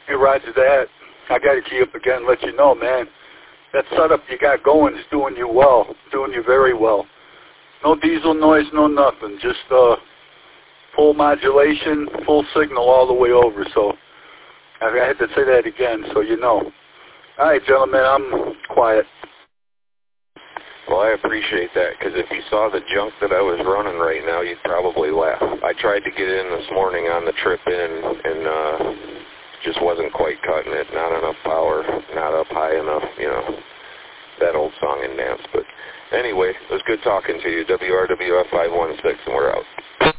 Hey, Roger that. I got to key up again and let you know, man. That setup you got going is doing you well, doing you very well. No diesel noise, no nothing. Just full modulation, full signal all the way over. So I had to say that again so you know. All right, gentlemen, I'm quiet. Well, I appreciate that, because if you saw the junk that I was running right now, you'd probably laugh. I tried to get in this morning on the trip in, and just wasn't quite cutting it. Not enough power, not up high enough, you know, that old song and dance. But anyway, it was good talking to you. WRWF 516, and we're out.